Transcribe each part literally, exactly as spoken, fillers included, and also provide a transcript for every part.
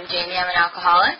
I'm Jamie. I'm an alcoholic.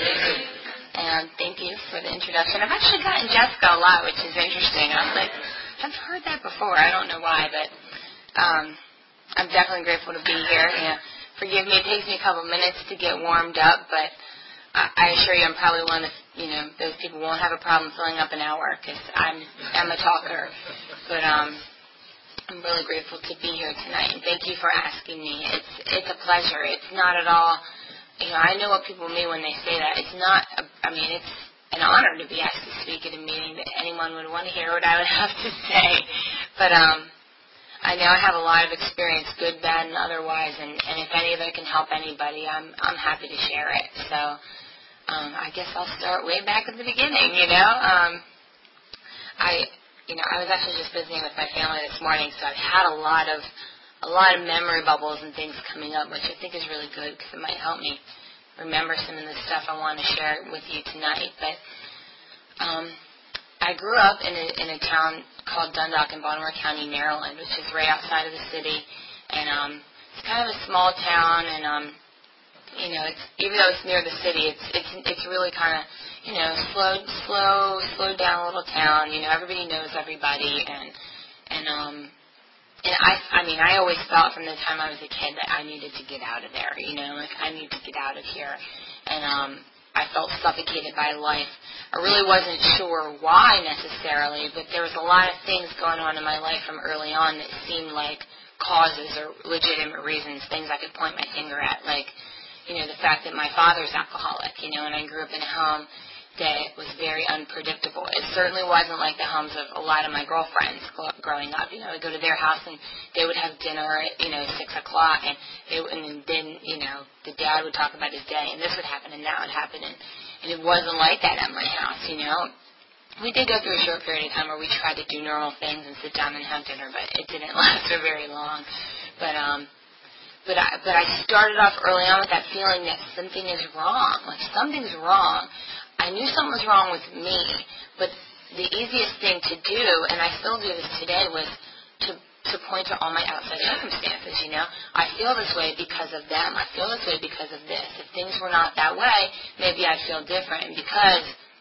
And thank you for the introduction. I've actually gotten Jessica a lot, which is interesting. I'm like, I've heard that before. I don't know why, but um, I'm definitely grateful to be here. You know, forgive me, it takes me a couple minutes to get warmed up, but I, I assure you I'm probably one of, you know, those people who won't have a problem filling up an hour because I'm, I'm a talker. But um, I'm really grateful to be here tonight, and thank you for asking me. It's it's a pleasure. It's not at all, you know, I know what people mean when they say that. It's not, a, I mean, it's an honor to be asked to speak at a meeting that anyone would want to hear what I would have to say. But um, I know I have a lot of experience, good, bad, and otherwise, and, and if any of it can help anybody, I'm I'm happy to share it. So um, I guess I'll start way back at the beginning, you know. Um, I, you know, I was actually just visiting with my family this morning, so I've had a lot of a lot of memory bubbles and things coming up, which I think is really good because it might help me remember some of the stuff I want to share with you tonight. But um, I grew up in a, in a town called Dundalk in Baltimore County, Maryland, which is right outside of the city, and um, it's kind of a small town, and um, you know, it's even though it's near the city, it's it's it's really kind of, you know, slow, slow, slowed down little town. You know, everybody knows everybody, and and um. And I, I mean, I always felt from the time I was a kid that I needed to get out of there, you know, like I need to get out of here. And um, I felt suffocated by life. I really wasn't sure why necessarily, but there was a lot of things going on in my life from early on that seemed like causes or legitimate reasons, things I could point my finger at, like, you know, the fact that my father's alcoholic, you know, and I grew up in a home that was very unpredictable. It certainly wasn't like the homes of a lot of my girlfriends growing up. You know, I'd go to their house and they would have dinner at, you know, six o'clock, and they and then, you know, the dad would talk about his day, and this would happen, and that would happen, and, and it wasn't like that at my house, you know. We did go through a short period of time where we tried to do normal things and sit down and have dinner, but it didn't last for very long. But, um, but I, but I started off early on with that feeling that something is wrong, like something's wrong. I knew something was wrong with me, but the easiest thing to do, and I still do this today, was to to point to all my outside circumstances, you know. I feel this way because of them. I feel this way because of this. If things were not that way, maybe I'd feel different. And because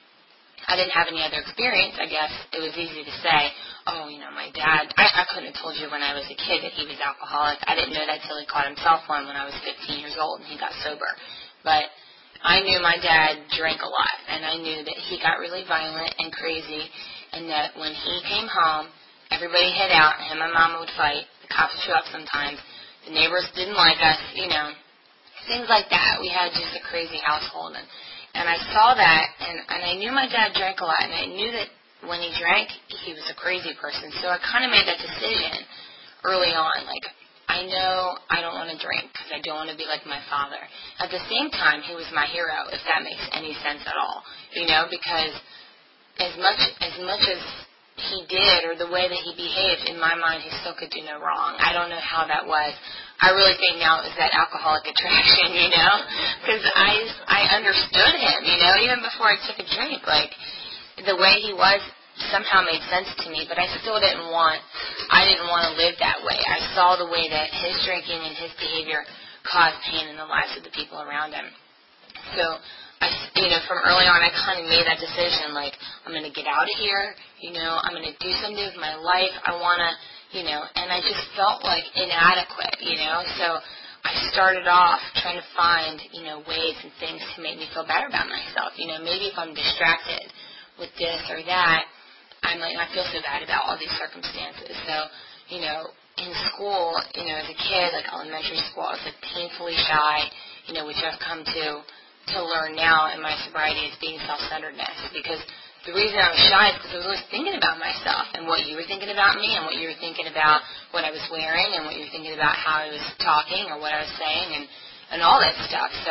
I didn't have any other experience, I guess it was easy to say, oh, you know, my dad, I, I couldn't have told you when I was a kid that he was alcoholic. I didn't know that till he caught himself one when I was fifteen years old and he got sober. But I knew my dad drank a lot, and I knew that he got really violent and crazy, and that when he came home, everybody hid out, him and Mama would fight, the cops would show up sometimes, the neighbors didn't like us, you know, things like that. We had just a crazy household, and, and I saw that, and, and I knew my dad drank a lot, and I knew that when he drank, he was a crazy person, so I kind of made that decision early on, like, I know I don't want to drink because I don't want to be like my father. At the same time, he was my hero, if that makes any sense at all. You know, because as much as much as he did or the way that he behaved, in my mind, he still could do no wrong. I don't know how that was. I really think now it was that alcoholic attraction, you know, because I, I understood him, you know, even before I took a drink. Like, the way he was somehow made sense to me, but I still didn't want, I didn't want to live that way. I saw the way that his drinking and his behavior caused pain in the lives of the people around him. So, I, you know, from early on, I kind of made that decision, like, I'm going to get out of here, you know, I'm going to do something with my life, I want to, you know, and I just felt like inadequate, you know, so I started off trying to find, you know, ways and things to make me feel better about myself. You know, maybe if I'm distracted with this or that, I'm like, I feel so bad about all these circumstances. So, you know, in school, you know, as a kid, like elementary school, I was like painfully shy, you know, which I've come to to learn now in my sobriety is being self-centeredness. Because the reason I was shy is because I was always thinking about myself and what you were thinking about me and what you were thinking about what I was wearing and what you were thinking about how I was talking or what I was saying and, and all that stuff. So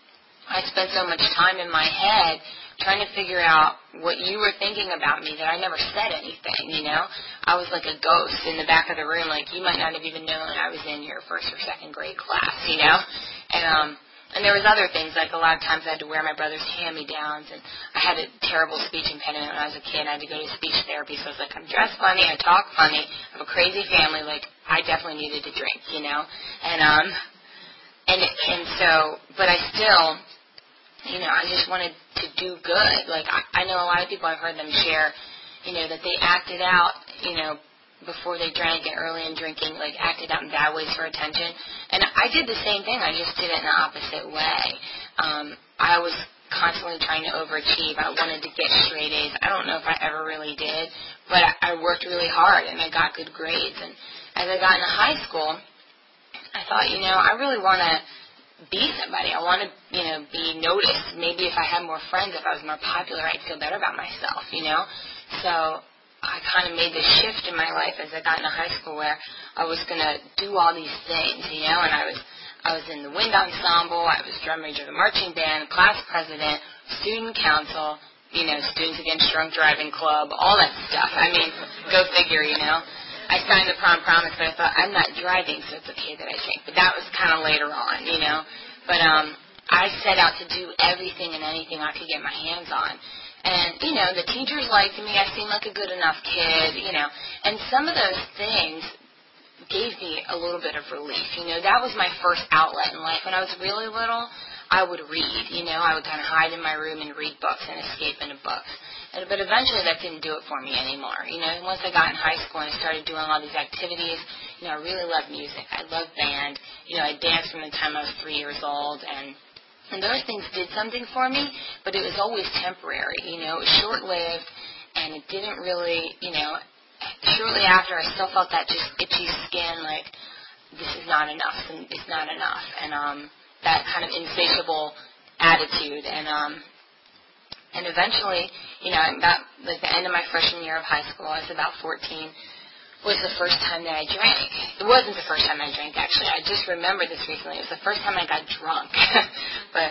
I spent so much time in my head trying to figure out what you were thinking about me that I never said anything, you know. I was like a ghost in the back of the room, like you might not have even known I was in your first or second grade class, you know. And um, and there was other things, like a lot of times I had to wear my brother's hand-me-downs, and I had a terrible speech impediment when I was a kid. I had to go to speech therapy, so I was like, I'm dressed funny, I talk funny, I have a crazy family, like I definitely needed to drink, you know. And um, and and so, but I still, you know, I just wanted to do good. Like I, I know a lot of people, I've heard them share, you know, that they acted out, you know, before they drank and early in drinking, like acted out in bad ways for attention. And I did the same thing. I just did it in the opposite way. Um, I was constantly trying to overachieve. I wanted to get straight A's. I don't know if I ever really did, but I, I worked really hard and I got good grades. And as I got into high school, I thought, you know, I really want to be somebody. I want to, you know, be noticed. Maybe if I had more friends, if I was more popular, I'd feel better about myself, you know. So I kind of made this shift in my life as I got into high school where I was going to do all these things, you know, and I was I was in the wind ensemble, I was drum major of the marching band, class president, student council, you know, Students Against Drunk Driving Club, all that stuff. I mean, go figure, you know. I signed the prom promise, but I thought, I'm not driving, so it's okay that I drink. But that was kind of later on, you know. But um, I set out to do everything and anything I could get my hands on. And, you know, the teachers liked me. I seemed like a good enough kid, you know. And some of those things gave me a little bit of relief. You know, that was my first outlet in life. When I was really little, I would read, you know. I would kind of hide in my room and read books and escape into books. And, but eventually that didn't do it for me anymore. You know, and once I got in high school and I started doing all these activities, you know, I really loved music. I loved band. You know, I danced from the time I was three years old, and And those things did something for me, but it was always temporary, you know. It was short-lived, and it didn't really, you know, shortly after I still felt that just itchy skin, like, this is not enough, and it's not enough, and um, that kind of insatiable attitude. And um, and eventually, you know, about like the end of my freshman year of high school, I was about fourteen, was the first time that I drank. It wasn't the first time I drank, actually. I just remembered this recently. It was the first time I got drunk. But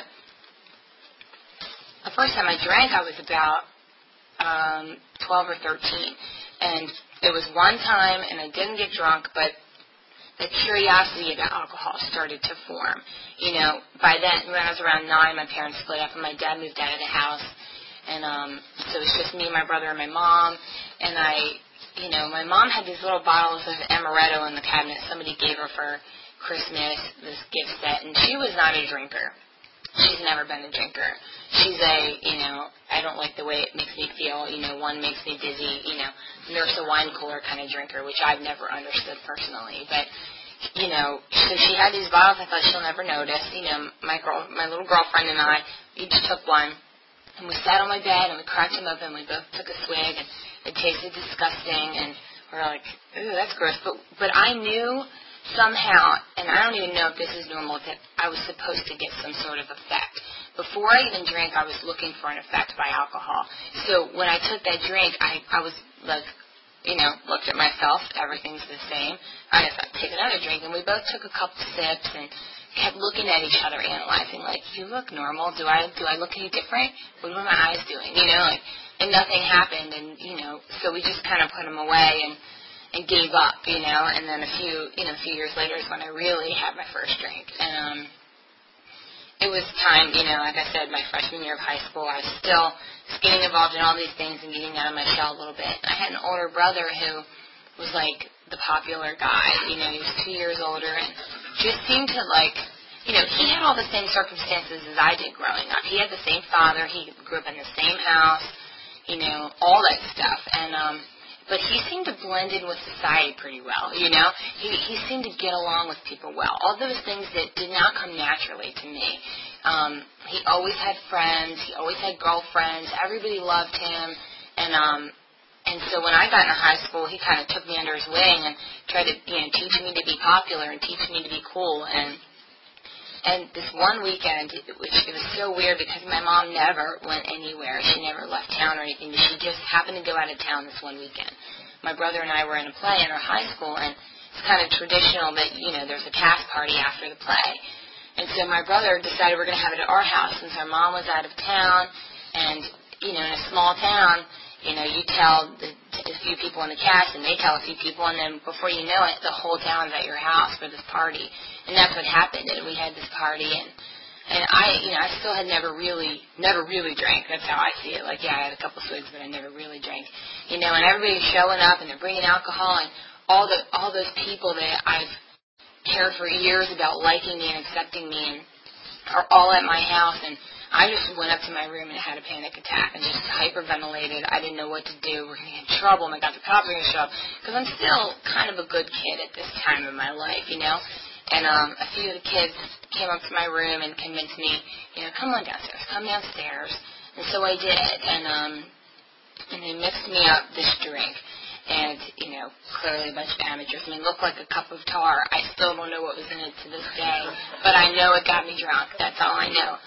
the first time I drank, I was about um, twelve or thirteen. And it was one time, and I didn't get drunk, but the curiosity about alcohol started to form. You know, by then, when I was around nine, my parents split up, and my dad moved out of the house. And um, so it was just me, my brother, and my mom. And I... You know, my mom had these little bottles of amaretto in the cabinet. Somebody gave her for Christmas, this gift set, and she was not a drinker. She's never been a drinker. She's a, you know, I don't like the way it makes me feel. You know, one makes me dizzy, you know, nurse a wine cooler kind of drinker, which I've never understood personally. But, you know, so she had these bottles. I thought she'll never notice. You know, my girl, my little girlfriend and I each took one, and we sat on my bed, and we cracked them open. We both took a swig, and it tasted disgusting, and we were like, ooh, that's gross. But but I knew somehow, and I don't even know if this is normal, that I was supposed to get some sort of effect. Before I even drank, I was looking for an effect by alcohol. So when I took that drink, I, I was like, you know, looked at myself, everything's the same. I thought, take another drink, and we both took a couple sips and kept looking at each other, analyzing, like, you look normal. Do I do I look any different? What are my eyes doing? You know, like, and nothing happened, and, you know, so we just kind of put them away and, and gave up, you know, and then a few, you know, a few years later is when I really had my first drink. And um, it was time, you know, like I said, my freshman year of high school, I was still getting involved in all these things and getting out of my shell a little bit. I had an older brother who was, like, the popular guy, you know, he was two years older and just seemed to, like, you know, he had all the same circumstances as I did growing up. He had the same father, he grew up in the same house, you know, all that stuff. And, um, but he seemed to blend in with society pretty well, you know. He he seemed to get along with people well. All those things that did not come naturally to me. Um, he always had friends. He always had girlfriends. Everybody loved him. And, um, and so when I got into high school, he kind of took me under his wing and tried to, you know, teach me to be popular and teach me to be cool. And And this one weekend, which it was so weird because my mom never went anywhere. She never left town or anything. She just happened to go out of town this one weekend. My brother and I were in a play in our high school, and it's kind of traditional that, you know, there's a cast party after the play. And so my brother decided we're going to have it at our house since our mom was out of town. And, you know, in a small town, you know, you tell the, a few people in the cast, and they tell a few people, and then before you know it, the whole town's at your house for this party. And that's what happened. And we had this party, and and I, you know, I still had never really, never really drank. That's how I see it. Like, yeah, I had a couple swigs, but I never really drank. You know, and everybody's showing up, and they're bringing alcohol, and all the all those people that I've, cared for years about liking me and accepting me and are all at my house, and I just went up to my room and had a panic attack and just hyperventilated. I didn't know what to do. We're going to get in trouble. My God, the cops are going to show up. Because I'm still kind of a good kid at this time in my life, you know. And um, a few of the kids came up to my room and convinced me, you know, come on downstairs, come downstairs. And so I did. And um, and they mixed me up this drink. And, you know, clearly a bunch of amateurs. I mean, it looked like a cup of tar. I still don't know what was in it to this day. But I know it got me drunk. That's all I know.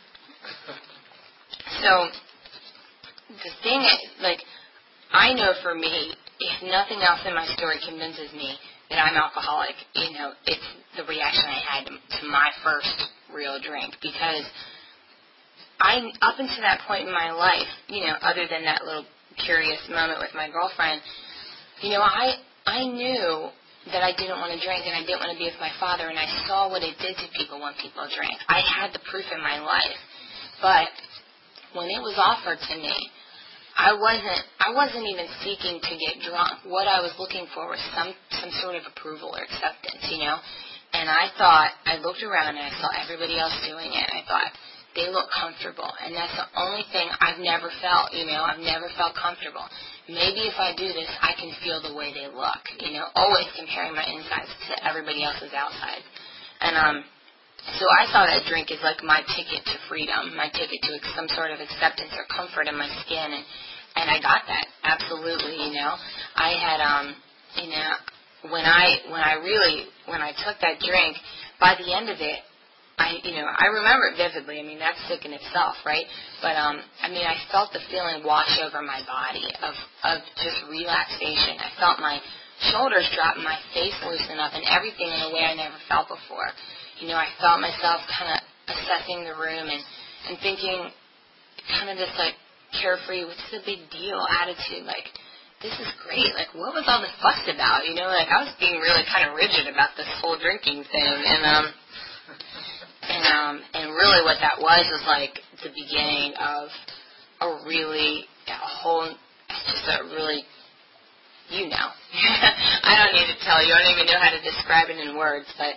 So, the thing is, like, I know for me, if nothing else in my story convinces me that I'm alcoholic, you know, it's the reaction I had to, to my first real drink. Because I, up until that point in my life, you know, other than that little curious moment with my girlfriend, you know, I I knew that I didn't want to drink and I didn't want to be with my father, and I saw what it did to people when people drank. I had the proof in my life. But when it was offered to me, I wasn't I wasn't even seeking to get drunk. What I was looking for was some, some sort of approval or acceptance, you know. And I thought, I looked around and I saw everybody else doing it, and I thought, they look comfortable. And that's the only thing I've never felt, you know. I've never felt comfortable. Maybe if I do this, I can feel the way they look, you know, always comparing my insides to everybody else's outsides. And um, so I saw that drink as like my ticket to freedom, my ticket to some sort of acceptance or comfort in my skin, and, and I got that, absolutely, you know. I had, um, you know, when I, when I really, when I took that drink, by the end of it, I, you know, I remember it vividly. I mean, that's sick in itself, right? But, um, I mean, I felt the feeling wash over my body of, of just relaxation. I felt my shoulders drop and my face loosen up and everything in a way I never felt before. You know, I felt myself kind of assessing the room and, and thinking kind of this, like, carefree, what's the big deal attitude, like, this is great. Like, what was all the fuss about? You know, like, I was being really kind of rigid about this whole drinking thing. And, um... And um, and really what that was was like the beginning of a really, a whole, just a really, you know. I don't need to tell you. I don't even know how to describe it in words, but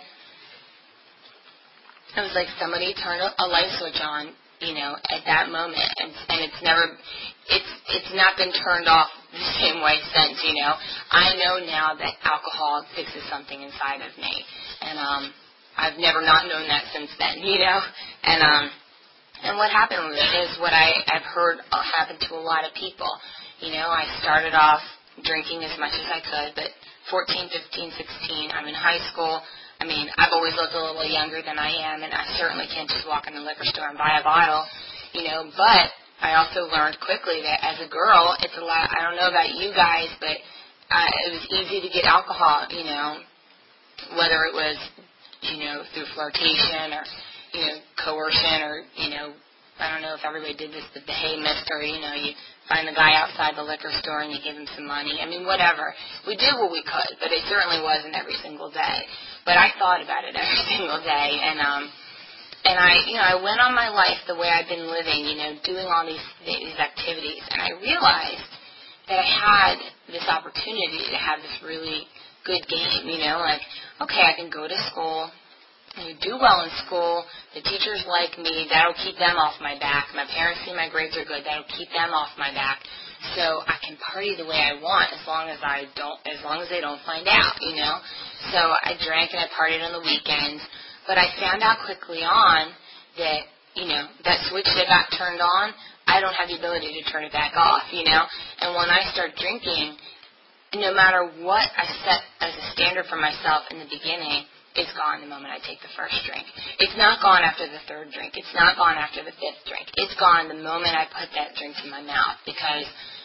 it was like somebody turned a light switch on, you know, at that moment, and and it's never, it's it's not been turned off the same way since, you know. I know now that alcohol fixes something inside of me, and um. I've never not known that since then, you know. And um, and what happened was is what I, I've heard happen to a lot of people. You know, I started off drinking as much as I could, but fourteen, fifteen, sixteen, I'm in high school. I mean, I've always looked a little younger than I am, and I certainly can't just walk in the liquor store and buy a bottle, you know. But I also learned quickly that as a girl, it's a lot. I don't know about you guys, but uh, it was easy to get alcohol, you know, whether it was, you know, through flirtation or, you know, coercion or, you know, I don't know if everybody did this, but the hay mist or, you know, you find the guy outside the liquor store and you give him some money. I mean, whatever. We did what we could, but it certainly wasn't every single day. But I thought about it every single day, and, um, and I, you know, I went on my life the way I've been living, you know, doing all these, these activities, and I realized that I had this opportunity to have this really good game, you know, like, okay, I can go to school, and do well in school, the teachers like me, that'll keep them off my back, my parents see my grades are good, that'll keep them off my back, so I can party the way I want as long as I don't, as long as they don't find out, you know. So I drank and I partied on the weekends, but I found out quickly on that, you know, that switch that got turned on, I don't have the ability to turn it back off, you know. And when I start drinking, no matter what I set as a standard for myself in the beginning, it's gone the moment I take the first drink. It's not gone after the third drink. It's not gone after the fifth drink. It's gone the moment I put that drink in my mouth, because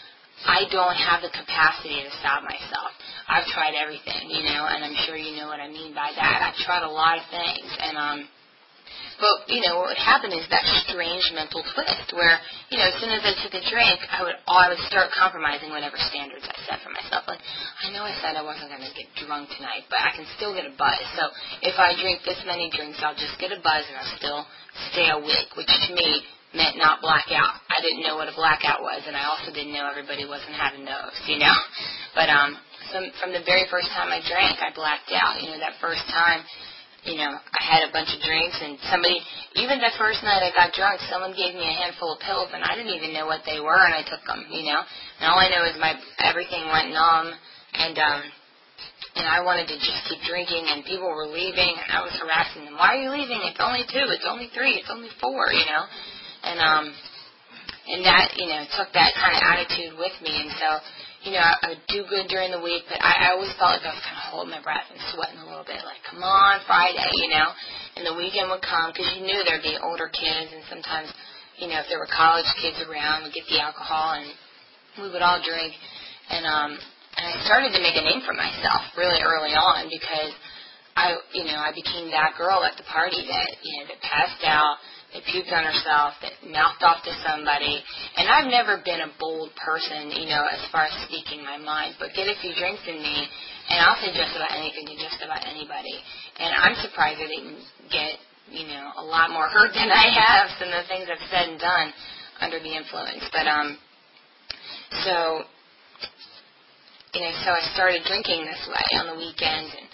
I don't have the capacity to stop myself. I've tried everything, you know, and I'm sure you know what I mean by that. I've tried a lot of things, and um, but, you know, what would happen is that strange mental twist where, you know, as soon as I took a drink, I would I would start compromising whatever standards I set for myself. Like, I know I said I wasn't going to get drunk tonight, but I can still get a buzz. So if I drink this many drinks, I'll just get a buzz and I'll still stay awake, which to me meant not black out. I didn't know what a blackout was, and I also didn't know everybody wasn't having those, you know. But um, some, from the very first time I drank, I blacked out. You know, that first time, you know, I had a bunch of drinks, and somebody, even the first night I got drunk, someone gave me a handful of pills, and I didn't even know what they were, and I took them, you know. And all I know is my everything went numb, and um, and I wanted to just keep drinking, and people were leaving, and I was harassing them. Why are you leaving? It's only two. It's only three. It's only four, you know. And um, and that, you know, took that kind of attitude with me, and so, you know, I, I would do good during the week, but I, I always felt like I was kind of holding my breath and sweating a little bit, like, come on, Friday, you know. And the weekend would come, because you knew there would be older kids, and sometimes, you know, if there were college kids around, we'd get the alcohol, and we would all drink. And um, and I started to make a name for myself really early on, because I, you know, I became that girl at the party that, you know, that passed out, that puked on herself, that mouthed off to somebody. And I've never been a bold person, you know, as far as speaking my mind, but get a few drinks in me, and I'll say just about anything to just about anybody. And I'm surprised I didn't get, you know, a lot more hurt than I have from the things I've said and done under the influence. But, um, so, you know, so I started drinking this way on the weekends, and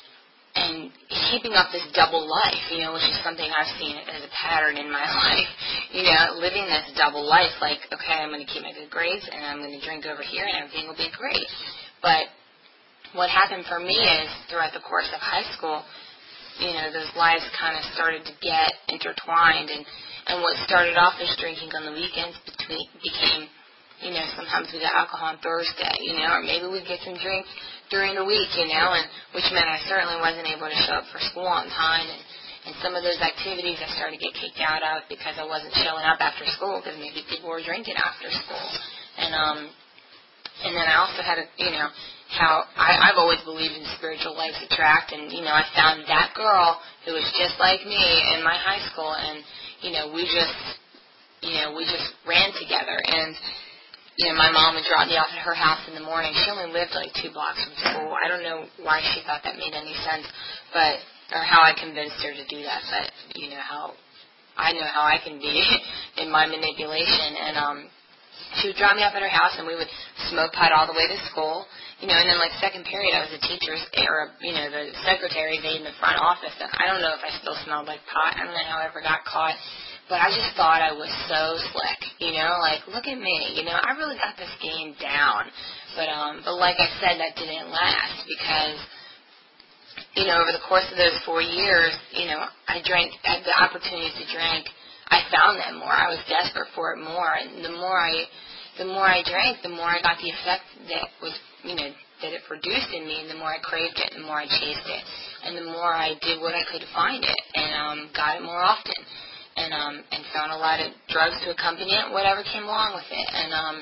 and keeping up this double life, you know, which is something I've seen as a pattern in my life, you know, living this double life, like, okay, I'm going to keep my good grades, and I'm going to drink over here, and everything will be great. But what happened for me is, throughout the course of high school, you know, those lives kind of started to get intertwined, and, and what started off as drinking on the weekends between, became, you know, sometimes we got alcohol on Thursday, you know, or maybe we'd get some drinks during the week, you know, and which meant I certainly wasn't able to show up for school on time, and, and some of those activities I started to get kicked out of because I wasn't showing up after school because maybe people were drinking after school. And um, and then I also had, a, you know, how I, I've always believed in spiritual lives attract, and, you know, I found that girl who was just like me in my high school, and, you know, we just, you know, we just ran together, and you know, my mom would drop me off at her house in the morning. She only lived like two blocks from school. I don't know why she thought that made any sense, but or how I convinced her to do that. But you know how I know how I can be in my manipulation. And um, she would drop me off at her house, and we would smoke pot all the way to school. You know, and then like second period, I was a teacher's or you know the secretary's aide in the front office. And I don't know if I still smelled like pot. I don't know how I ever got caught. But I just thought I was so slick, you know, like, look at me, you know, I really got this game down. But, um, but like I said, that didn't last because, you know, over the course of those four years, you know, I drank, I had the opportunity to drink. I found that more. I was desperate for it more. And the more I, the more I drank, the more I got the effect that was, you know, that it produced in me, and the more I craved it, the more I chased it. And the more I did what I could to find it and, um, got it more often. And um, and found a lot of drugs to accompany it, whatever came along with it. And um,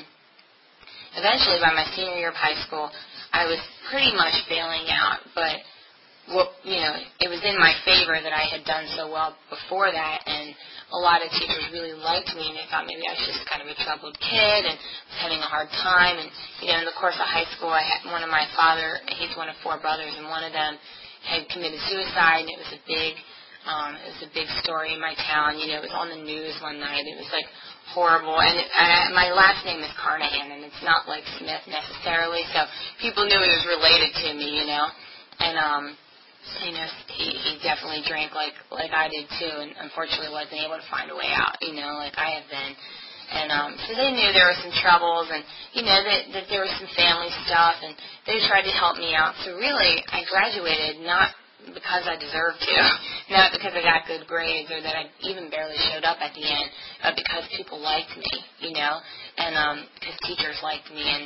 eventually, by my senior year of high school, I was pretty much bailing out. But, well, you know, it was in my favor that I had done so well before that. And a lot of teachers really liked me, and they thought maybe I was just kind of a troubled kid and was having a hard time. And, you know, in the course of high school, I had one of my father, he's one of four brothers, and one of them had committed suicide, and it was a big... Um, it was a big story in my town. You know, it was on the news one night. It was, like, horrible. And, it, and my last name is Carnahan, and it's not like Smith necessarily, so people knew he was related to me, you know. And, um, you know, he, he definitely drank like, like I did, too, and unfortunately wasn't able to find a way out, you know, like I have been. And um, so they knew there were some troubles, and, you know, that, that there was some family stuff, and they tried to help me out. So really, I graduated not because I deserved to, not because I got good grades or that I even barely showed up at the end, but because people liked me, you know, and um, because teachers liked me, and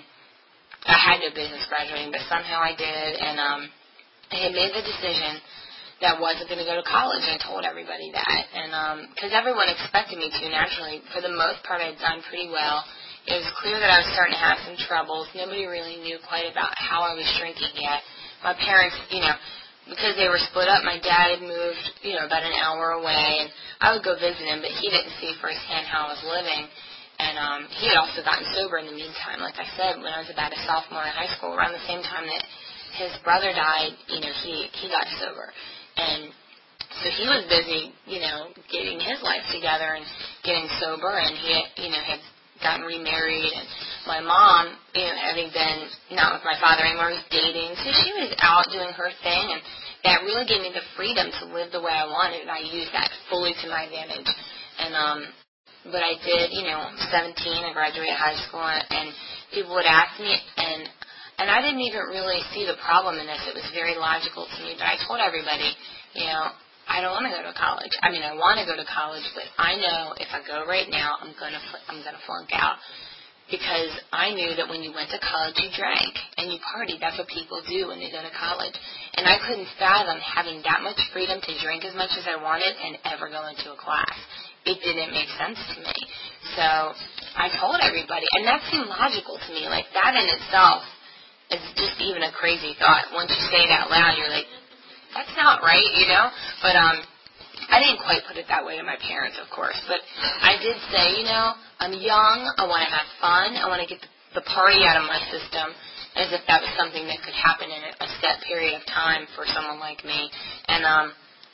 I had no business graduating, but somehow I did, and um, I had made the decision that I wasn't going to go to college, and I told everybody that, and because um, everyone expected me to, naturally. For the most part, I had done pretty well. It was clear that I was starting to have some troubles. Nobody really knew quite about how I was drinking yet. My parents, you know, because they were split up, my dad had moved, you know, about an hour away, and I would go visit him, but he didn't see firsthand how I was living. And um, he had also gotten sober in the meantime. Like I said, when I was about a sophomore in high school, around the same time that his brother died, you know, he, he got sober. And so he was busy, you know, getting his life together and getting sober, and he, you know, had gotten remarried and my mom, you know, having been not with my father anymore, was dating, so she was out doing her thing, and that really gave me the freedom to live the way I wanted, and I used that fully to my advantage. And um, but I did, you know, seventeen, I graduated high school, and people would ask me, and and I didn't even really see the problem in this. It was very logical to me, but I told everybody, you know, I don't want to go to college. I mean, I want to go to college, but I know if I go right now, I'm gonna I'm gonna flunk out. Because I knew that when you went to college, you drank and you partied. That's what people do when they go to college. And I couldn't fathom having that much freedom to drink as much as I wanted and ever go into a class. It didn't make sense to me. So I told everybody, and that seemed logical to me. Like, that in itself is just even a crazy thought. Once you say it out loud, you're like, that's not right, you know? But um, I didn't quite put it that way to my parents, of course. But I did say, you know, I'm young, I want to have fun, I want to get the party out of my system, as if that was something that could happen in a set period of time for someone like me. And um,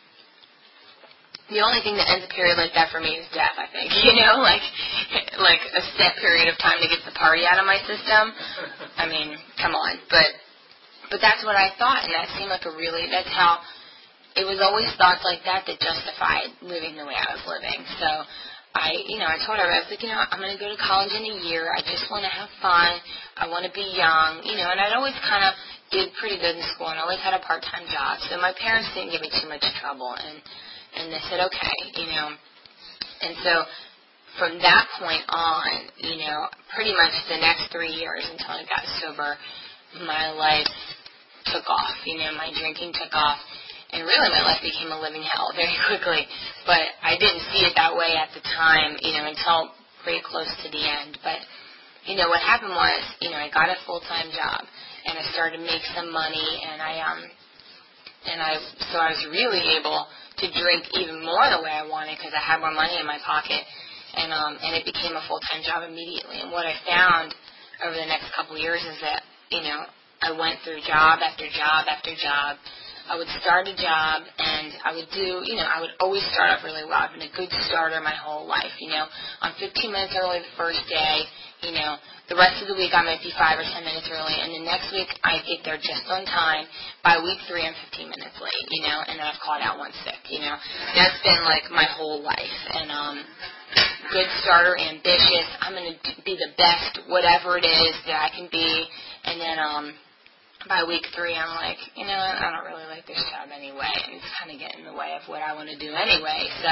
the only thing that ends a period like that for me is death, I think. You know, like like a set period of time to get the party out of my system. I mean, come on. But but that's what I thought, and that seemed like a really, that's how, it was always thoughts like that that justified living the way I was living. So I, you know, I told her, I was like, you know, I'm going to go to college in a year. I just want to have fun. I want to be young, you know, and I'd always kind of did pretty good in school and I always had a part-time job. So my parents didn't give me too much trouble, and, and they said, okay, you know. And so from that point on, you know, pretty much the next three years until I got sober, my life took off. You know, my drinking took off. And really, my life became a living hell very quickly. But I didn't see it that way at the time, you know, until pretty close to the end. But, you know, what happened was, you know, I got a full-time job, and I started to make some money, and I, um, and I, so I was really able to drink even more the way I wanted because I had more money in my pocket, and, um, and it became a full-time job immediately. And what I found over the next couple of years is that, you know, I went through job after job after job. I would start a job, and I would do, you know, I would always start off really well. I've been a good starter my whole life, you know. I'm fifteen minutes early the first day, you know. The rest of the week I might be five or ten minutes early, and the next week I get there just on time. By week three, I'm fifteen minutes late, you know, and then I've called out one sick, you know. That's been, like, my whole life, and um, good starter, ambitious. I'm going to be the best, whatever it is that I can be, and then, um, by week three, I'm like, you know, I don't really like this job anyway, and it's kind of getting in the way of what I want to do anyway. So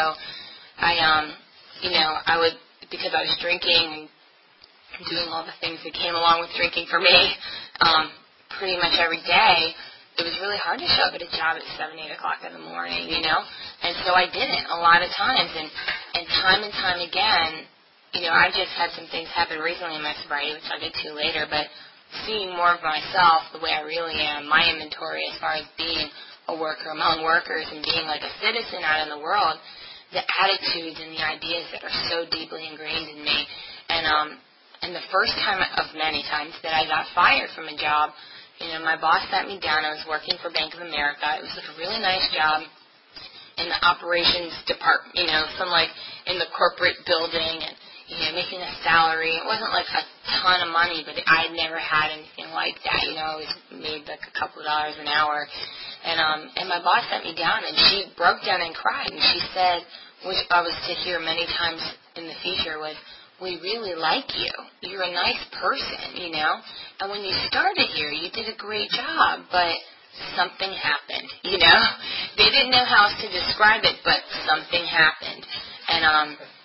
I, um, you know, I would, because I was drinking and doing all the things that came along with drinking for me, um, pretty much every day, it was really hard to show up at a job at seven, eight o'clock in the morning, you know, and so I didn't a lot of times, and, and time and time again, you know, I just had some things happen recently in my sobriety, which I'll get to later, but seeing more of myself the way I really am, my inventory as far as being a worker among workers and being like a citizen out in the world, the attitudes and the ideas that are so deeply ingrained in me. And um, and the first time of many times that I got fired from a job, you know, my boss sat me down. I was working for Bank of America. It was like a really nice job in the operations department, you know, some like in the corporate building, and you know, making a salary. It wasn't like a ton of money, but I had never had anything like that. You know, I always made like a couple of dollars an hour. And um, and my boss sat me down, and she broke down and cried. And she said, which I was to hear many times in the future, was, we really like you. You're a nice person, you know. And when you started here, you did a great job, but something happened, you know. They didn't know how else to describe it, but something happened. And um.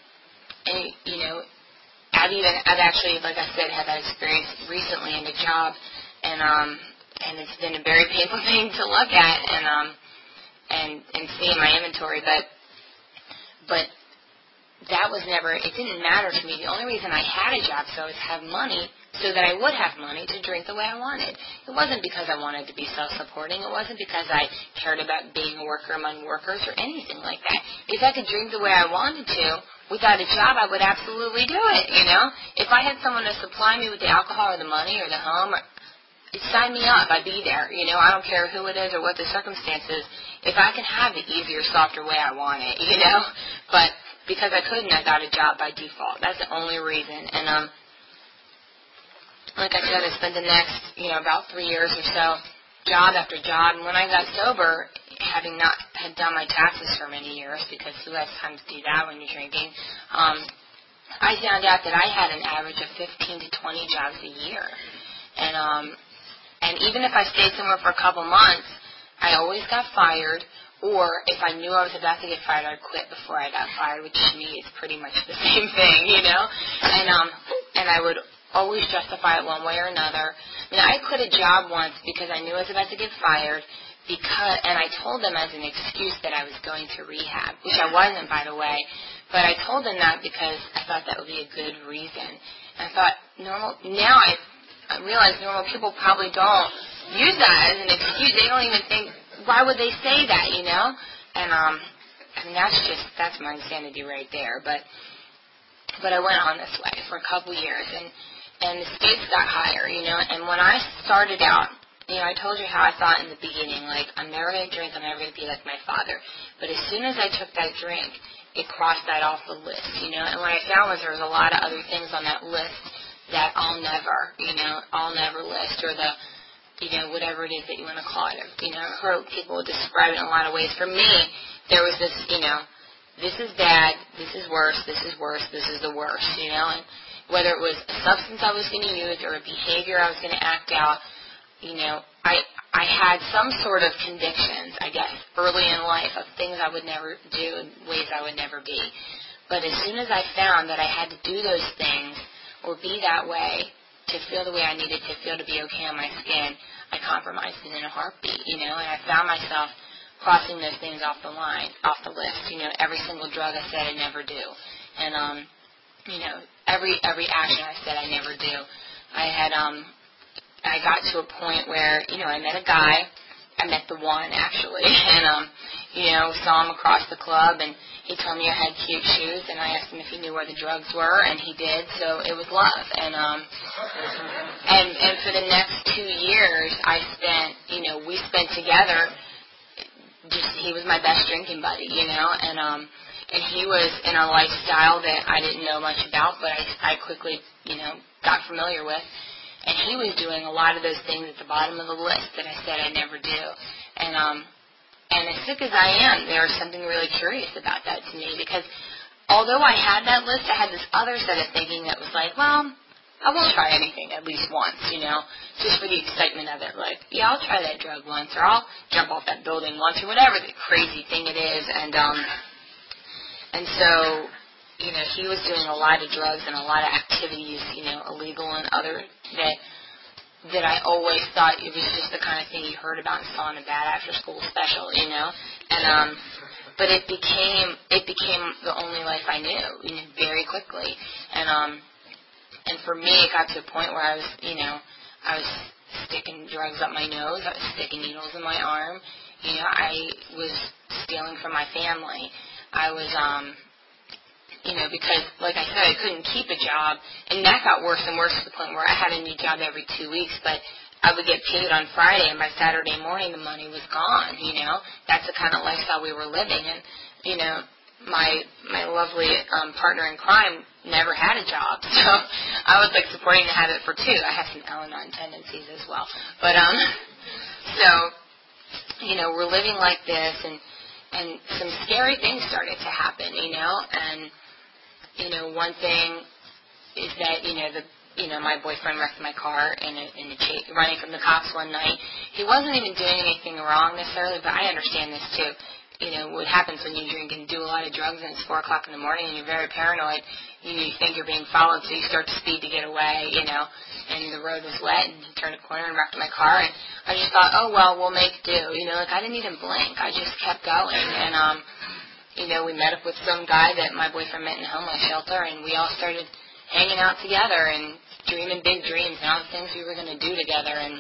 And, you know, I've even, I've actually, like I said, had that experience recently in a job, and um, and it's been a very painful thing to look at and um, and and see in my inventory. But but that was never, it didn't matter to me. The only reason I had a job so is have money, so that I would have money to drink the way I wanted. It wasn't because I wanted to be self-supporting. It wasn't because I cared about being a worker among workers or anything like that. If I could drink the way I wanted to without a job, I would absolutely do it, you know. If I had someone to supply me with the alcohol or the money or the home, or, sign me up. I'd be there, you know. I don't care who it is or what the circumstances. If I can have the easier, softer way I want it, you know. But because I couldn't, I got a job by default. That's the only reason. And um, like I said, I spent the next, you know, about three years or so, job after job. And when I got sober, having not had done my taxes for many years, because who has time to do that when you're drinking, um, I found out that I had an average of fifteen to twenty jobs a year. And um, and even if I stayed somewhere for a couple months, I always got fired. Or if I knew I was about to get fired, I'd quit before I got fired, which to me is pretty much the same thing, you know. And um, and I would always justify it one way or another. I mean, I quit a job once because I knew I was about to get fired, because, and I told them as an excuse that I was going to rehab, which I wasn't, by the way. But I told them that because I thought that would be a good reason. And I thought normal. Now I, I realize normal people probably don't use that as an excuse. They don't even think. Why would they say that, you know? And, um, I mean, that's just, that's my insanity right there. But, but I went on this way for a couple years, and, and the stakes got higher, you know? And when I started out, you know, I told you how I thought in the beginning, like, I'm never going to drink, I'm never going to be like my father. But as soon as I took that drink, it crossed that off the list, you know? And what I found was there was a lot of other things on that list that I'll never, you know, I'll never list, or the, you know, whatever it is that you want to call it. You know, I've heard people describe it in a lot of ways. For me, there was this, you know, this is bad, this is worse, this is worse, this is the worst, you know. And whether it was a substance I was going to use or a behavior I was going to act out, you know, I I had some sort of convictions, I guess, early in life of things I would never do and ways I would never be. But as soon as I found that I had to do those things or be that way to feel the way I needed to feel to be okay on my skin, I compromised it in a heartbeat, you know, and I found myself crossing those things off the line, off the list, you know, every single drug I said I never do, and, um, you know, every, every action I said I never do. I had, um, I got to a point where, you know, I met a guy, I met the one, actually, and, um, you know, saw him across the club, and he told me I had cute shoes, and I asked him if he knew where the drugs were, and he did, so it was love. And um, and and for the next two years, I spent, you know, we spent together. Just he was my best drinking buddy, you know, and um, and he was in a lifestyle that I didn't know much about, but I I quickly, you know, got familiar with, and he was doing a lot of those things at the bottom of the list that I said I never do, and um. And as sick as I am, there was something really curious about that to me, because although I had that list, I had this other set of thinking that was like, well, I will try anything at least once, you know, just for the excitement of it. Like, yeah, I'll try that drug once, or I'll jump off that building once, or whatever the crazy thing it is. And um, and so, you know, he was doing a lot of drugs and a lot of activities, you know, illegal and other that. that I always thought it was just the kind of thing you heard about and saw in a bad after-school special, you know. And um, but it became it became the only life I knew, you know, very quickly. And um, and for me, it got to a point where I was, you know, I was sticking drugs up my nose, I was sticking needles in my arm. You know, I was stealing from my family. I was um. You know, because, like I said, I couldn't keep a job, and that got worse and worse to the point where I had a new job every two weeks, but I would get paid on Friday, and by Saturday morning, the money was gone, you know. That's the kind of lifestyle we were living, and, you know, my my lovely um, partner in crime never had a job, so I was, like, supporting the habit for two. I have some Al-Anon tendencies as well. But, um, so, you know, we're living like this, and, and some scary things started to happen, you know, and you know, one thing is that, you know, the, you know, my boyfriend wrecked my car in a, in a chase, running from the cops one night. He wasn't even doing anything wrong necessarily, but I understand this too. You know, what happens when you drink and do a lot of drugs and it's four o'clock in the morning and you're very paranoid, you, you think you're being followed, so you start to speed to get away, you know, and the road was wet and he turned a corner and wrecked my car, and I just thought, oh, well, we'll make do. You know, like I didn't even blink. I just kept going, and, um, you know, we met up with some guy that my boyfriend met in a homeless shelter, and we all started hanging out together and dreaming big dreams and all the things we were going to do together, and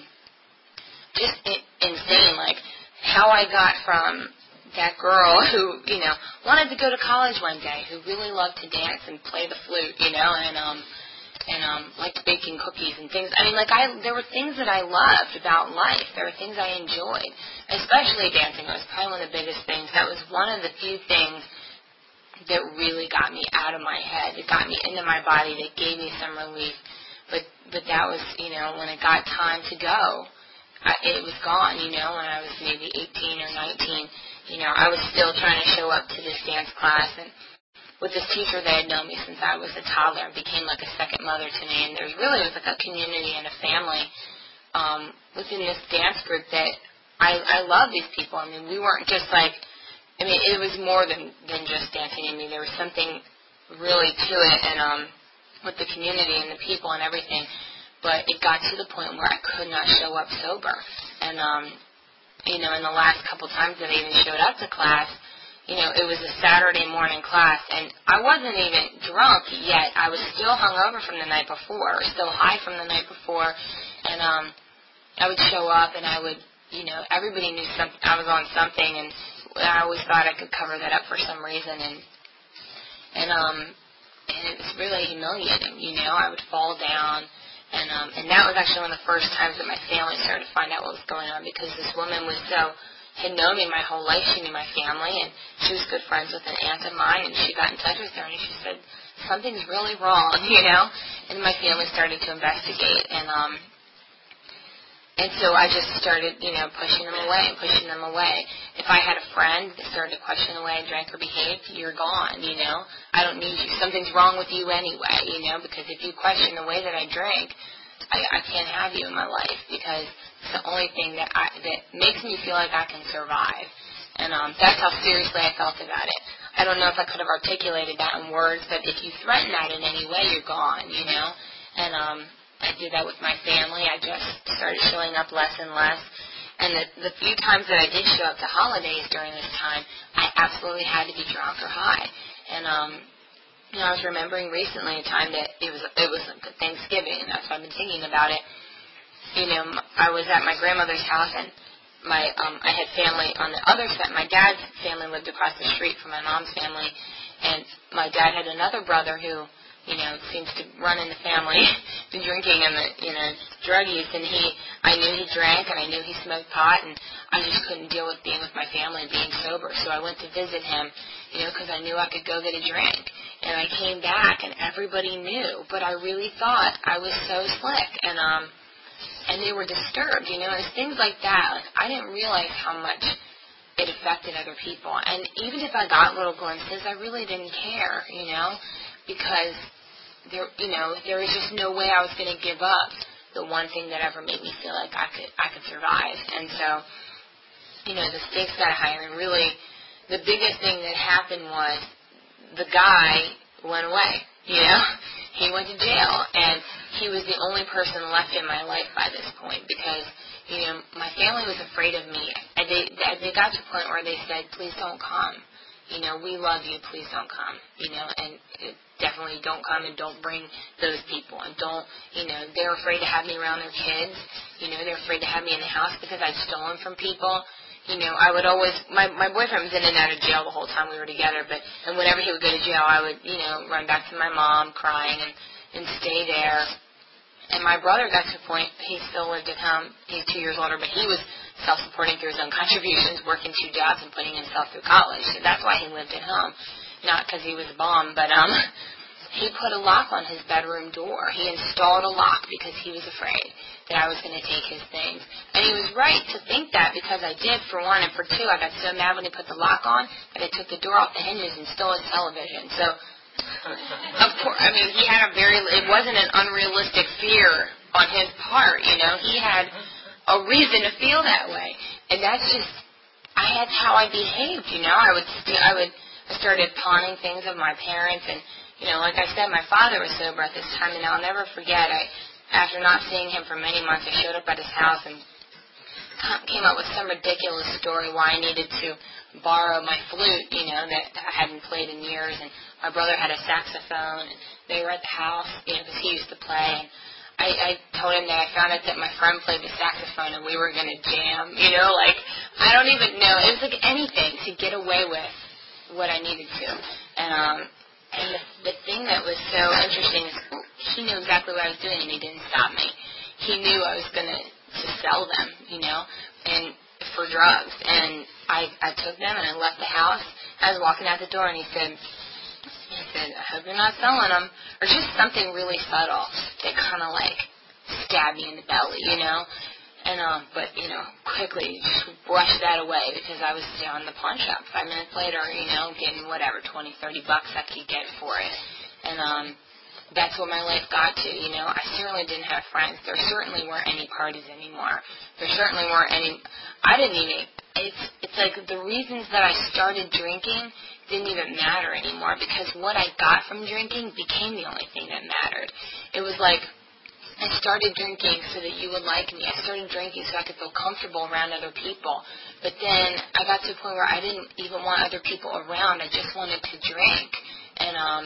just i- insane, like how I got from that girl who, you know, wanted to go to college one day, who really loved to dance and play the flute, you know, and um, and um, liked baking cookies and things. I mean, like I, there were things that I loved about life. There were things I enjoyed, especially dancing. It was probably one of the biggest things. That was one of the few things that really got me out of my head. It got me into my body. That gave me some relief. but but that was, you know, when it got time to go, I, it was gone. You know, when I was maybe eighteen or nineteen, you know, I was still trying to show up to this dance class, and with this teacher that had known me since I was a toddler and became like a second mother to me, and there really was like a community and a family um, within this dance group that I, I love these people. I mean, we weren't just like, I mean, it was more than, than just dancing. I mean, there was something really to it, and um, with the community and the people and everything, but it got to the point where I could not show up sober. And, um, you know, in the last couple times that I even showed up to class, you know, it was a Saturday morning class, and I wasn't even drunk yet. I was still hungover from the night before, still high from the night before, and um, I would show up, and I would, you know, everybody knew something. I was on something, and I always thought I could cover that up for some reason, and and um, and it was really humiliating. You know, I would fall down, and um, and that was actually one of the first times that my family started to find out what was going on, because this woman was so. had known me my whole life. She knew my family, and she was good friends with an aunt of mine, and she got in touch with her, and she said, something's really wrong, you know? And my family started to investigate, and um, and so I just started, you know, pushing them away and pushing them away. If I had a friend that started to question the way I drank or behaved, you're gone, you know? I don't need you. Something's wrong with you anyway, you know, because if you question the way that I drank, I, I can't have you in my life, because it's the only thing that I, that makes me feel like I can survive. And um, that's how seriously I felt about it. I don't know if I could have articulated that in words, but if you threaten that in any way, you're gone, you know. And um, I did that with my family. I just started showing up less and less. And the, the few times that I did show up to holidays during this time, I absolutely had to be drunk or high. And um, you know, I was remembering recently a time that it was it was Thanksgiving, and that's why I've been thinking about it. You know, I was at my grandmother's house, and my um, I had family on the other side. My dad's family lived across the street from my mom's family, and my dad had another brother who, you know, seems to run in the family, the drinking and the, you know, drug use. And he, I knew he drank, and I knew he smoked pot, and I just couldn't deal with being with my family and being sober. So I went to visit him, you know, because I knew I could go get a drink. And I came back, and everybody knew, but I really thought I was so slick, and um, and they were disturbed, you know. And it's things like that. Like, I didn't realize how much it affected other people. And even if I got little glimpses, I really didn't care, you know, because there, you know, there was just no way I was going to give up the one thing that ever made me feel like I could, I could survive. And so, you know, the stakes got higher, and really, the biggest thing that happened was the guy went away, you know. He went to jail, and he was the only person left in my life by this point, because, you know, my family was afraid of me. And they, they got to a point where they said, please don't come. You know, we love you, please don't come. You know, and it, definitely don't come, and don't bring those people. And don't, you know, they're afraid to have me around their kids. You know, they're afraid to have me in the house because I'd stolen from people. You know, I would always, my, my boyfriend was in and out of jail the whole time we were together, but, and whenever he would go to jail, I would, you know, run back to my mom crying and, and stay there. And my brother got to a point, he still lived at home, he's two years older, but he was self-supporting through his own contributions, working two jobs and putting himself through college. So that's why he lived at home, not because he was a bum, but, um, he put a lock on his bedroom door. He installed a lock because he was afraid that I was going to take his things. And he was right to think that, because I did, for one. And for two, I got so mad when he put the lock on that I took the door off the hinges and stole his television. So, of course, I mean, he had a very, it wasn't an unrealistic fear on his part, you know. He had a reason to feel that way. And that's just, I had how I behaved, you know. I would, st- I would, I started pawning things of my parents, and, you know, like I said, my father was sober at this time, and I'll never forget, I, after not seeing him for many months, I showed up at his house and came up with some ridiculous story why I needed to borrow my flute, you know, that I hadn't played in years, and my brother had a saxophone, and they were at the house, you know, because he used to play, and I, I told him that I found out that my friend played the saxophone, and we were going to jam, you know, like, I don't even know, it was like anything to get away with what I needed to, and, um, And the, the thing that was so interesting is he knew exactly what I was doing, and he didn't stop me. He knew I was going to to sell them, you know, and for drugs. And I, I took them, and I left the house. I was walking out the door, and he said, he said, I hope you're not selling them, or just something really subtle that kind of like stabbed me in the belly, you know. And um, but you know, quickly just brushed that away because I was down in the pawn shop. Five minutes later, you know, getting whatever twenty, thirty bucks I could get for it, and um, that's what my life got to. You know, I certainly didn't have friends. There certainly weren't any parties anymore. There certainly weren't any. I didn't even. It's it's like the reasons that I started drinking didn't even matter anymore because what I got from drinking became the only thing that mattered. It was like, I started drinking so that you would like me. I started drinking so I could feel comfortable around other people. But then I got to a point where I didn't even want other people around. I just wanted to drink. And um,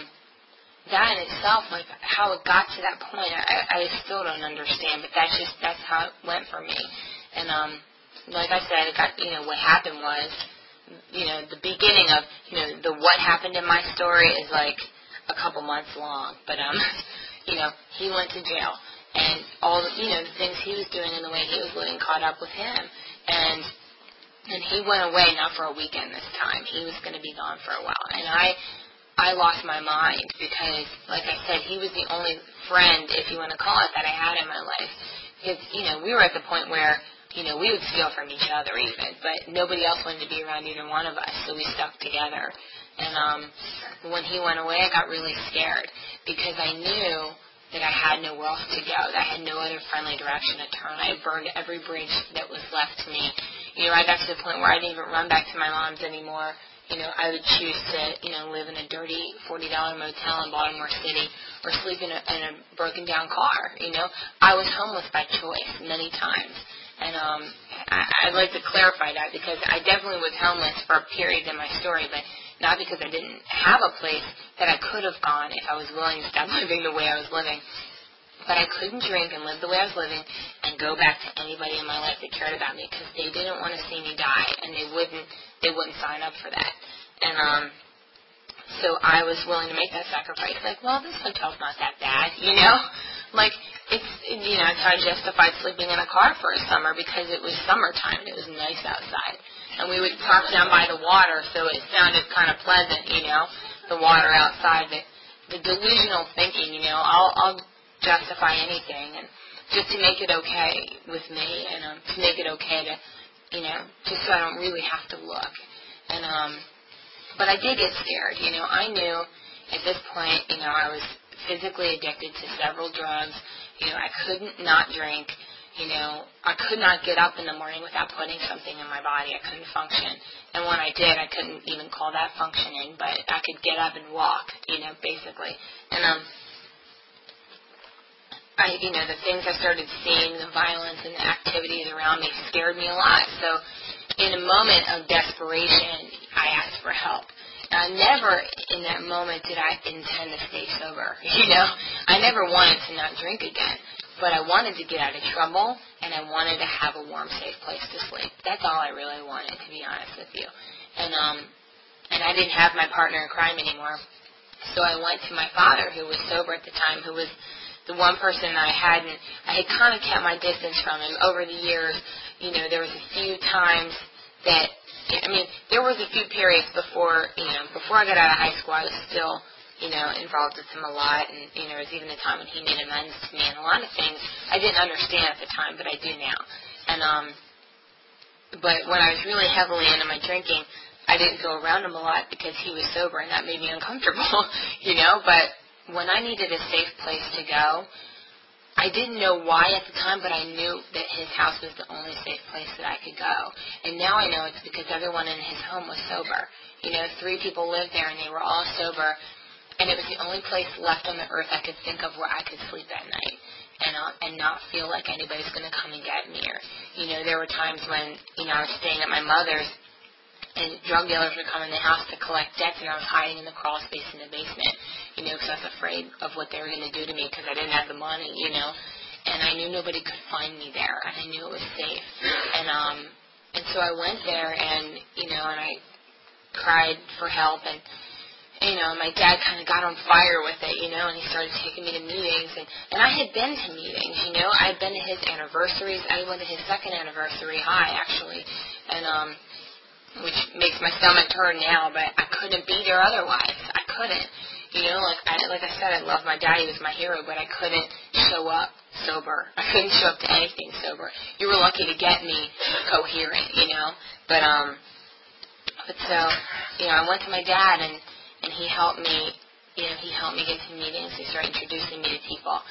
that in itself, like how it got to that point, I, I still don't understand. But that's just, that's how it went for me. And um, like I said, it got, you know, what happened was, you know, the beginning of, you know, the what happened in my story is like a couple months long. But, um, you know, he went to jail. And all the, you know, the things he was doing and the way he was living caught up with him. And and he went away, not for a weekend this time. He was going to be gone for a while. And I I lost my mind because, like I said, he was the only friend, if you want to call it, that I had in my life. Because, you know, we were at the point where, you know, we would steal from each other even. But nobody else wanted to be around either one of us, so we stuck together. And um, when he went away, I got really scared because I knew that I had nowhere else to go, that I had no other friendly direction to turn. I had burned every bridge that was left to me. You know, I got to the point where I didn't even run back to my mom's anymore. You know, I would choose to, you know, live in a dirty forty dollar motel in Baltimore City or sleep in a, in a broken down car, you know. I was homeless by choice many times. And um, I, I'd like to clarify that because I definitely was homeless for a period in my story, but not because I didn't have a place that I could have gone if I was willing to stop living the way I was living. But I couldn't drink and live the way I was living and go back to anybody in my life that cared about me because they didn't want to see me die, and they wouldn't they wouldn't sign up for that. And um, so I was willing to make that sacrifice. Like, well, this hotel's not that bad, you know? Like, it's, you know, that's how I justified sleeping in a car for a summer because it was summertime and it was nice outside. And we would park down by the water, so it sounded kind of pleasant, you know, the water outside. But the delusional thinking, you know, I'll, I'll justify anything, and just to make it okay with me, and um, to make it okay to, you know, just so I don't really have to look. And um, but I did get scared, you know. I knew at this point, you know, I was physically addicted to several drugs. You know, I couldn't not drink. You know, I could not get up in the morning without putting something in my body. I couldn't function. And when I did, I couldn't even call that functioning, but I could get up and walk, you know, basically. And, um, I, you know, the things I started seeing, the violence and the activities around me scared me a lot. So in a moment of desperation, I asked for help. Now, never in that moment did I intend to stay sober, you know. I never wanted to not drink again. But I wanted to get out of trouble, and I wanted to have a warm, safe place to sleep. That's all I really wanted, to be honest with you. And um, and I didn't have my partner in crime anymore. So I went to my father, who was sober at the time, who was the one person I hadn't, I had kind of kept my distance from him over the years. You know, there was a few times that, I mean, there was a few periods before, you know, before I got out of high school, I was still, you know, involved with him a lot, and, you know, there was even a time when he made amends to me, and a lot of things I didn't understand at the time, but I do now. And, um, but when I was really heavily into my drinking, I didn't go around him a lot because he was sober, and that made me uncomfortable, you know, but when I needed a safe place to go, I didn't know why at the time, but I knew that his house was the only safe place that I could go. And now I know it's because everyone in his home was sober. You know, three people lived there, and they were all sober. And it was the only place left on the earth I could think of where I could sleep at night and uh, and not feel like anybody's going to come and get me. Or, you know, there were times when, you know, I was staying at my mother's and drug dealers would come in the house to collect debts, and I was hiding in the crawl space in the basement, you know, because I was afraid of what they were going to do to me because I didn't have the money, you know. And I knew nobody could find me there, and I knew it was safe. And um, and so I went there, and, you know, and I cried for help, and you know, my dad kind of got on fire with it, you know, and he started taking me to meetings. And, and I had been to meetings, you know. I had been to his anniversaries. I went to his second anniversary high, actually, and um, which makes my stomach turn now, but I couldn't be there otherwise. I couldn't. You know, like I, like I said, I love my dad. He was my hero, but I couldn't show up sober. I couldn't show up to anything sober. You were lucky to get me coherent, you know. But um, but so, you know, I went to my dad, and and he helped me. You know, he helped me get to meetings. He started introducing me to people,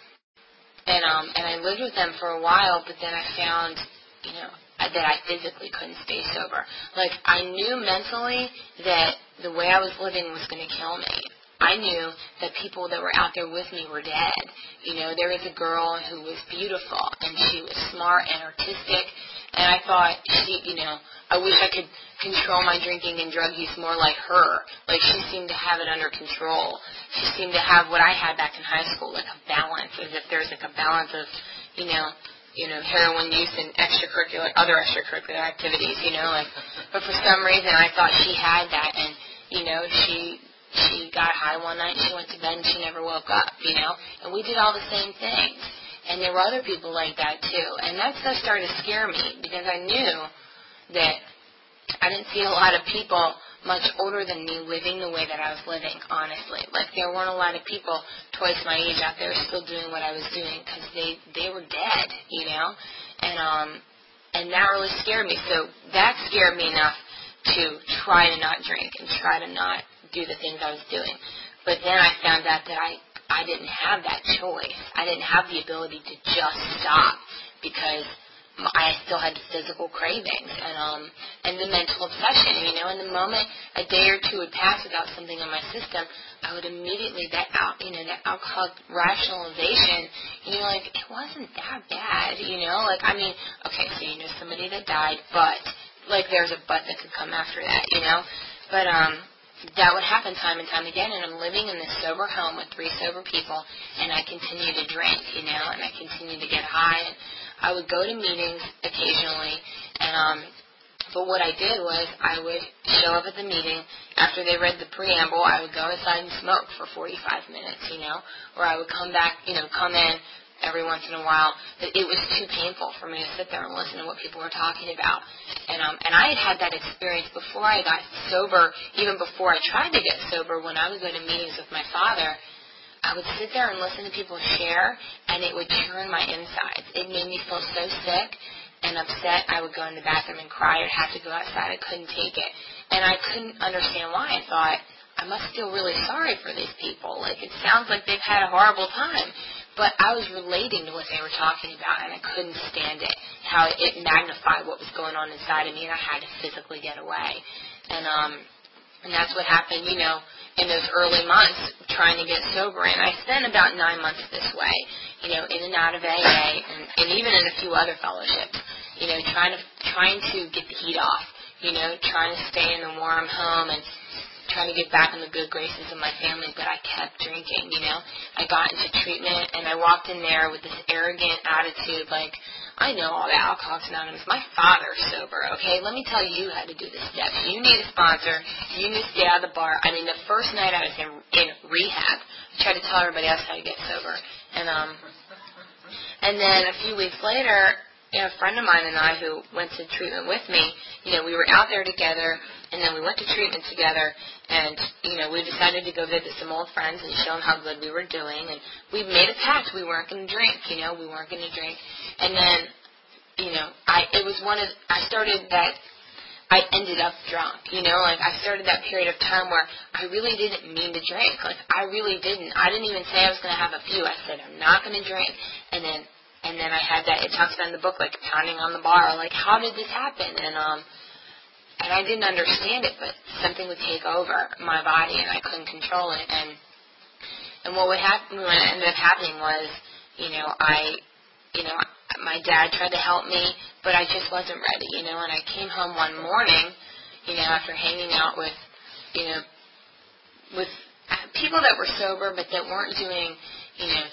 and um, and I lived with them for a while. But then I found, you know, that I physically couldn't stay sober. Like, I knew mentally that the way I was living was going to kill me. I knew that people that were out there with me were dead. You know, there was a girl who was beautiful, and she was smart and artistic, and I thought, she, you know, I wish I could control my drinking and drug use more like her. Like, she seemed to have it under control. She seemed to have what I had back in high school, like a balance, as if there's like a balance of, you know, you know, heroin use and extracurricular, other extracurricular activities, you know, like, but for some reason I thought she had that, and, you know, she, she got high one night, she went to bed, and she never woke up, you know, and we did all the same things, and there were other people like that, too, and that stuff started to scare me, because I knew that I didn't see a lot of people much older than me living the way that I was living, honestly. Like, there weren't a lot of people twice my age out there still doing what I was doing because they, they were dead, you know? And um, and that really scared me. So that scared me enough to try to not drink and try to not do the things I was doing. But then I found out that I, I didn't have that choice. I didn't have the ability to just stop because I still had physical cravings and um and the mental obsession, you know, and the moment a day or two would pass without something in my system, I would immediately, that out, you know, that alcoholic rationalization, you know, like, it wasn't that bad, you know, like, I mean, okay, so you know somebody that died, but, like, there's a but that could come after that, you know, but um that would happen time and time again, and I'm living in this sober home with three sober people, and I continue to drink, you know, and I continue to get high, and I would go to meetings occasionally, and um, but what I did was I would show up at the meeting. After they read the preamble, I would go inside and smoke for forty-five minutes, you know, or I would come back, you know, come in every once in a while. But it was too painful for me to sit there and listen to what people were talking about. And um, and I had had that experience before I got sober, even before I tried to get sober, when I would go to meetings with my father. I would sit there and listen to people share, and it would churn my insides. It made me feel so sick and upset. I would go in the bathroom and cry. I'd have to go outside. I couldn't take it. And I couldn't understand why. I thought, I must feel really sorry for these people. Like, it sounds like they've had a horrible time. But I was relating to what they were talking about, and I couldn't stand it, how it magnified what was going on inside of me, and I had to physically get away. And, um, and that's what happened, you know, in those early months trying to get sober. And I spent about nine months this way, you know, in and out of A A and, and even in a few other fellowships, you know, trying to trying to get the heat off, you know, trying to stay in the warm home and trying to get back in the good graces of my family, but I kept drinking, you know. I got into treatment, and I walked in there with this arrogant attitude, like, I know all the Alcoholics Anonymous. My father's sober, okay? Let me tell you how to do the steps. You need a sponsor. You need to stay out of the bar. I mean, the first night I was in, in rehab, I tried to tell everybody else how to get sober. And, um, and then a few weeks later, you know, a friend of mine and I who went to treatment with me, you know, we were out there together, and then we went to treatment together, and, you know, we decided to go visit some old friends and show them how good we were doing, and we made a pact we weren't going to drink, you know, we weren't going to drink, and then, you know, I, it was one of, I started that, I ended up drunk, you know, like, I started that period of time where I really didn't mean to drink, like, I really didn't, I didn't even say I was going to have a few, I said, I'm not going to drink, and then, and then I had that, it talks about in the book, like, pounding on the bar, like, how did this happen, and, um, and I didn't understand it, but something would take over my body, and I couldn't control it. And and what would happen, what ended up happening was, you know, I, you know, my dad tried to help me, but I just wasn't ready, you know. And I came home one morning, you know, after hanging out with, you know, with people that were sober, but that weren't doing, you know,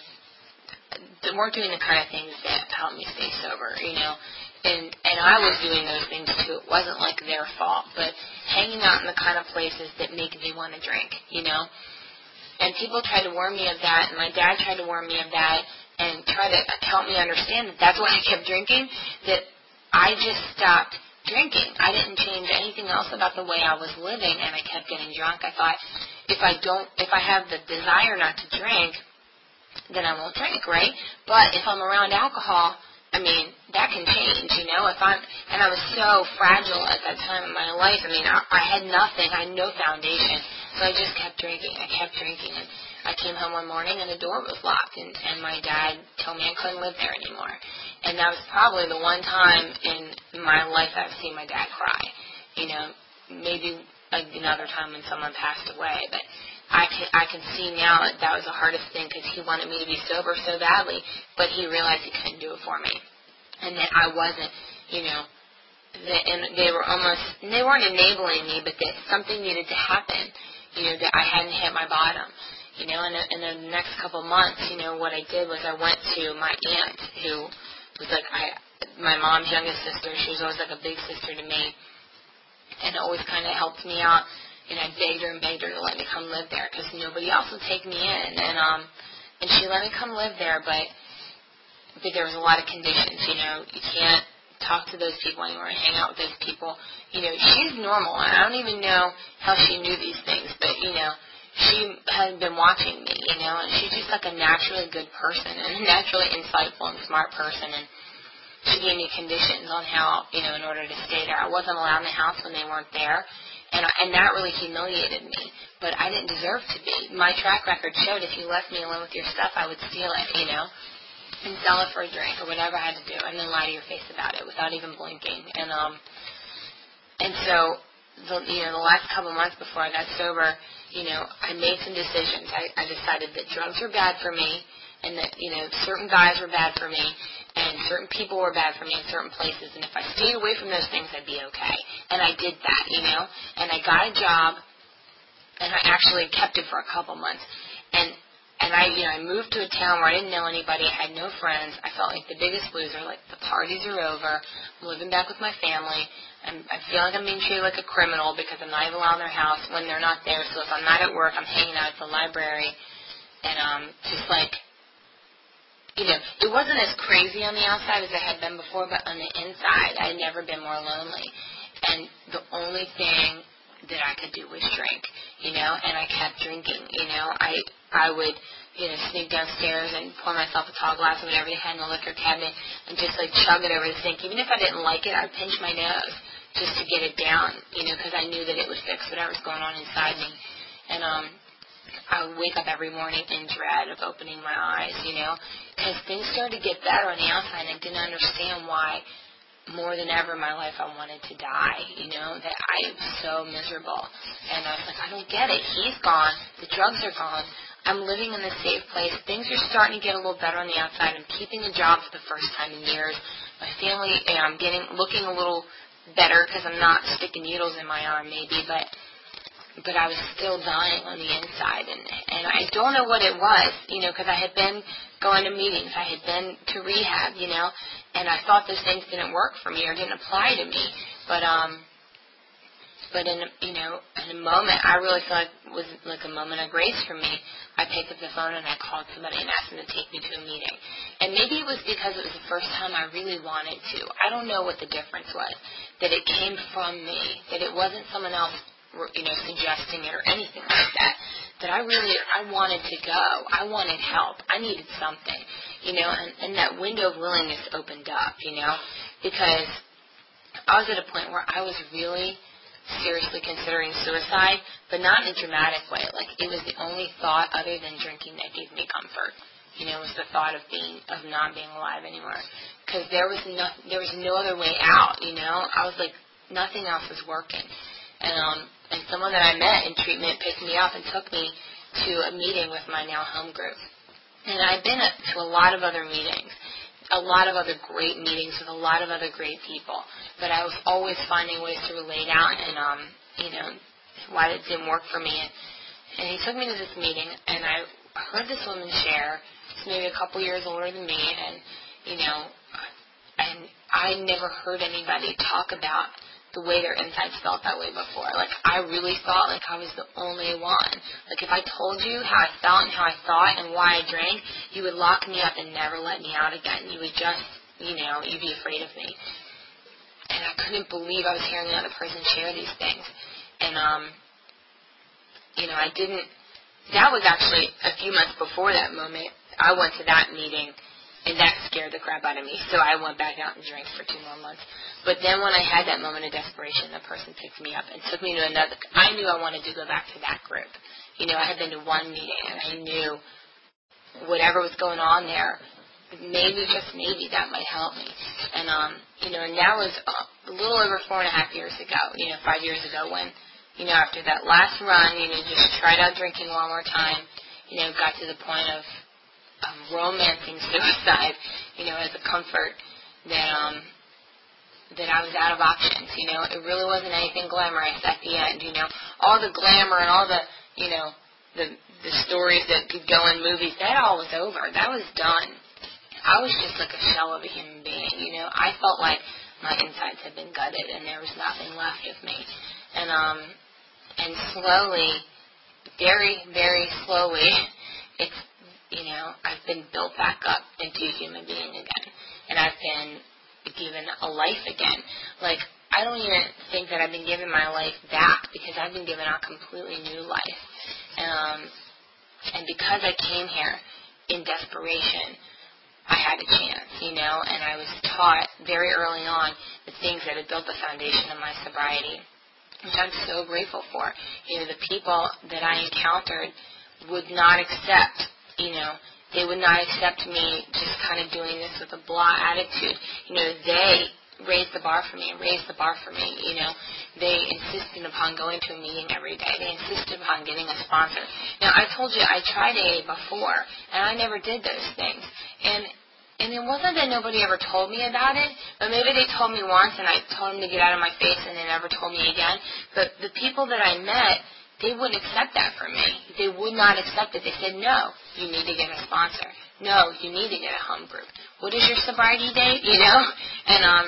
that weren't doing the kind of things that helped me stay sober, you know. And and I was doing those things too. It wasn't like their fault, but hanging out in the kind of places that make me want to drink, you know. And people tried to warn me of that, and my dad tried to warn me of that, and try to help me understand that that's why I kept drinking. That I just stopped drinking. I didn't change anything else about the way I was living, and I kept getting drunk. I thought, if I don't, if I have the desire not to drink, then I won't drink, right? But if I'm around alcohol, I mean, that can change, you know. If I'm, and I was so fragile at that time in my life. I mean, I, I had nothing. I had no foundation. So I just kept drinking. I kept drinking. And I came home one morning and the door was locked. And, and my dad told me I couldn't live there anymore. And that was probably the one time in my life I've seen my dad cry. You know, maybe another time when someone passed away. But I can, I can see now that that was the hardest thing because he wanted me to be sober so badly, but he realized he couldn't do it for me. And that I wasn't, you know, that, and they were almost, and they weren't enabling me, but that something needed to happen, you know, that I hadn't hit my bottom. You know, and in the next couple months, you know, what I did was I went to my aunt, who was like, I, my mom's youngest sister. She was always like a big sister to me, and always kind of helped me out. And I begged her and begged her to let me come live there because nobody else would take me in. And um, and she let me come live there, but but there was a lot of conditions. You know, you can't talk to those people anymore and hang out with those people. You know, she's normal, and I don't even know how she knew these things, but you know, she had been watching me. You know, and she's just like a naturally good person and a naturally insightful and smart person. And she gave me conditions on how, you know, in order to stay there. I wasn't allowed in the house when they weren't there. And, and that really humiliated me. But I didn't deserve to be. My track record showed if you left me alone with your stuff, I would steal it, you know, and sell it for a drink or whatever I had to do, and then lie to your face about it without even blinking. And um, and so, the, you know, the last couple months before I got sober, you know, I made some decisions. I, I decided that drugs were bad for me, and that, you know, certain guys were bad for me, and certain people were bad for me in certain places, and if I stayed away from those things, I'd be okay. And I did that, you know, and I got a job, and I actually kept it for a couple months, and and I, you know, I moved to a town where I didn't know anybody, I had no friends, I felt like the biggest loser, like the parties are over, I'm living back with my family, I'm, I feel like I'm being treated like a criminal because I'm not even allowed in their house when they're not there, so if I'm not at work, I'm hanging out at the library, and um, just like, you know, it wasn't as crazy on the outside as it had been before, but on the inside, I had never been more lonely. And the only thing that I could do was drink, you know, and I kept drinking, you know. I I would, you know, sneak downstairs and pour myself a tall glass of whatever they had in the liquor cabinet and just, like, chug it over the sink. Even if I didn't like it, I would pinch my nose just to get it down, you know, because I knew that it would fix whatever's going on inside me. And, um... I would wake up every morning in dread of opening my eyes, you know, because things started to get better on the outside, and I didn't understand why more than ever in my life I wanted to die, you know, that I was so miserable. And I was like, I don't get it. He's gone. The drugs are gone. I'm living in a safe place. Things are starting to get a little better on the outside. I'm keeping a job for the first time in years. My family, you know, I'm getting, looking a little better because I'm not sticking needles in my arm maybe, but but I was still dying on the inside, and and I don't know what it was, you know, because I had been going to meetings, I had been to rehab, you know, and I thought those things didn't work for me or didn't apply to me, but um, but in you know, in a moment, I really feel like it was like a moment of grace for me. I picked up the phone and I called somebody and asked them to take me to a meeting, and maybe it was because it was the first time I really wanted to. I don't know what the difference was, that it came from me, that it wasn't someone else, you know, suggesting it or anything like that, that I really, I wanted to go. I wanted help. I needed something, you know, and, and that window of willingness opened up, you know, because I was at a point where I was really seriously considering suicide, but not in a dramatic way. Like, it was the only thought other than drinking that gave me comfort, you know, was the thought of being, of not being alive anymore, because there was no, there was no other way out, you know. I was like, nothing else was working. And um, and someone that I met in treatment picked me up and took me to a meeting with my now home group. And I've been to a lot of other meetings, a lot of other great meetings with a lot of other great people. But I was always finding ways to relate out and, um, you know, why it didn't work for me. And, and he took me to this meeting, and I heard this woman share. She's maybe a couple years older than me, and, you know, and I never heard anybody talk about the way their insides felt that way before. Like, I really thought like I was the only one. Like, if I told you how I felt and how I thought and why I drank, you would lock me up and never let me out again. You would just, you know, you'd be afraid of me. and I couldn't believe I was hearing another person share these things. And, um, you know, I didn't, that was actually a few months before that moment. I went to that meeting, and that scared the crap out of me. So I went back out and drank for two more months. But then when I had that moment of desperation, the person picked me up and took me to another. I knew I wanted to go back to that group. You know, I had been to one meeting, and I knew whatever was going on there, maybe, just maybe, that might help me. And, um, you know, and that was a little over four and a half years ago, you know, five years ago when, you know, after that last run, you know, just tried out drinking one more time, you know, got to the point of um, romancing suicide, you know, as a comfort that um, that I was out of options. You know, it really wasn't anything glamorous at the end. You know, all the glamour and all the, you know, the the stories that could go in movies, that all was over. That was done. I was just like a shell of a human being. You know, I felt like my insides had been gutted and there was nothing left of me. And um, and slowly, very very slowly, it's, you know, I've been built back up into a human being again, and I've been given a life again. Like, I don't even think that I've been given my life back, because I've been given a completely new life. Um, and because I came here in desperation, I had a chance, you know, and I was taught very early on the things that had built the foundation of my sobriety, which I'm so grateful for. You know, the people that I encountered would not accept, you know, they would not accept me just kind of doing this with a blah attitude. You know, they raised the bar for me and raised the bar for me, you know. They insisted upon going to a meeting every day. They insisted upon getting a sponsor. Now, I told you I tried A A before, and I never did those things. And and it wasn't that nobody ever told me about it, but maybe they told me once, and I told them to get out of my face, and they never told me again. But the people that I met, they wouldn't accept that from me. They would not accept it. They said, no, you need to get a sponsor. No, you need to get a home group. What is your sobriety date? You know? And um,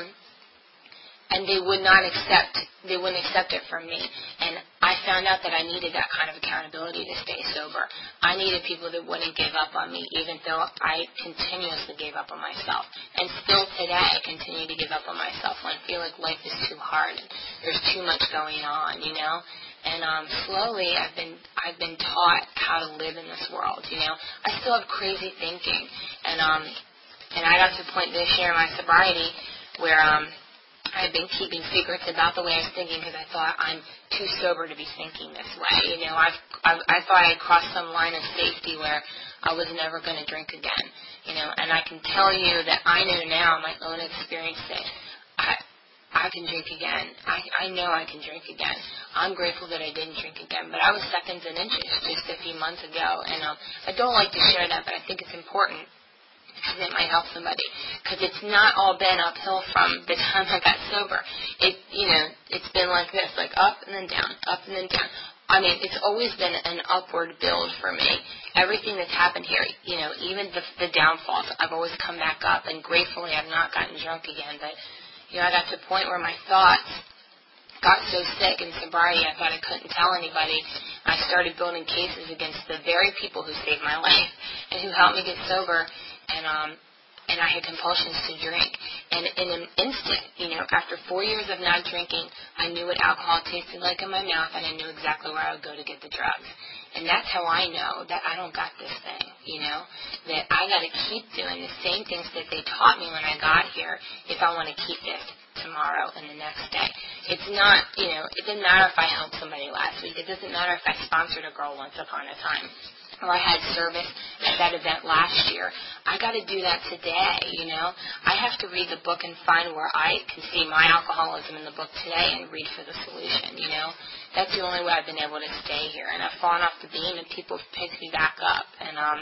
and they would not accept, they wouldn't accept it from me. And I found out that I needed that kind of accountability to stay sober. I needed people that wouldn't give up on me, even though I continuously gave up on myself. And still today, I continue to give up on myself when I feel like life is too hard and there's too much going on, you know? And um, slowly, I've been I've been taught how to live in this world. You know, I still have crazy thinking, and um, and I got to the point this year in my sobriety where um, I had been keeping secrets about the way I was thinking because I thought I'm too sober to be thinking this way. You know, I've, I've I thought I had crossed some line of safety where I was never going to drink again. You know, and I can tell you that I know now, my own experience, that I. I can drink again. I, I know I can drink again. I'm grateful that I didn't drink again, but I was seconds and inches just a few months ago, and um, I don't like to share that, but I think it's important because it might help somebody, because it's not all been uphill from the time I got sober. It, you know, it's been like this, like up and then down, up and then down. I mean, it's always been an upward build for me. Everything that's happened here, you know, even the, the downfalls, I've always come back up, and gratefully I've not gotten drunk again, but you know, I got to a point where my thoughts got so sick in sobriety I thought I couldn't tell anybody. I started building cases against the very people who saved my life and who helped me get sober, and um, and I had compulsions to drink. And in an instant, you know, after four years of not drinking, I knew what alcohol tasted like in my mouth, and I knew exactly where I would go to get the drugs. And that's how I know that I don't got this thing, you know, that I got to keep doing the same things that they taught me when I got here if I want to keep this tomorrow and the next day. It's not, you know, it doesn't matter if I helped somebody last week. It doesn't matter if I sponsored a girl once upon a time, or I had service at that event last year. I got to do that today, you know. I have to read the book and find where I can see my alcoholism in the book today and read for the solution, you know. That's the only way I've been able to stay here. And I've fallen off the beam, and people have picked me back up. And um,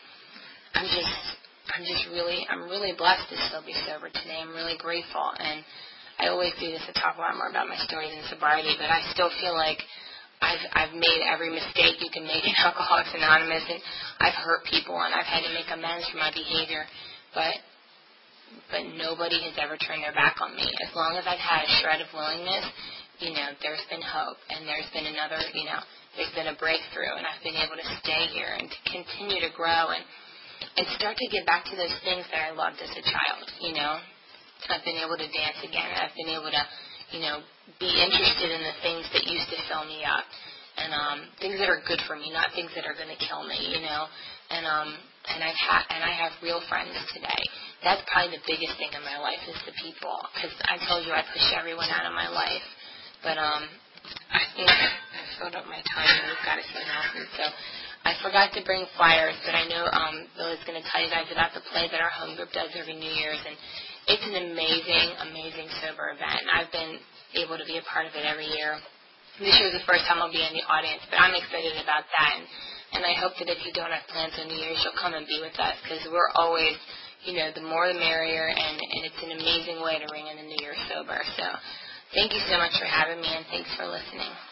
I'm just, I'm just really, I'm really blessed to still be sober today. I'm really grateful. And I always do this to talk a lot more about my stories in sobriety, but I still feel like I've, I've made every mistake you can make in Alcoholics Anonymous, and I've hurt people, and I've had to make amends for my behavior. But, but nobody has ever turned their back on me. As long as I've had a shred of willingness, you know, there's been hope, and there's been another, you know, there's been a breakthrough, and I've been able to stay here and to continue to grow and, and start to get back to those things that I loved as a child, you know. I've been able to dance again. I've been able to, you know, be interested in the things that used to fill me up, and um, things that are good for me, not things that are going to kill me, you know. And um, and I've ha- and I have real friends today. That's probably the biggest thing in my life is the people, because I told you I push everyone out of my life. But um, I think I filled up my time and we've got a few announcements. So I forgot to bring flyers, but I know um, Bill is going to tell you guys about the play that our home group does every New Year's, and it's an amazing, amazing sober event. I've been able to be a part of it every year. This year is the first time I'll be in the audience, but I'm excited about that. And, and I hope that if you don't have plans on New Year's, you'll come and be with us, because we're always, you know, the more the merrier, and, and it's an amazing way to ring in the New Year sober. So thank you so much for having me, and thanks for listening.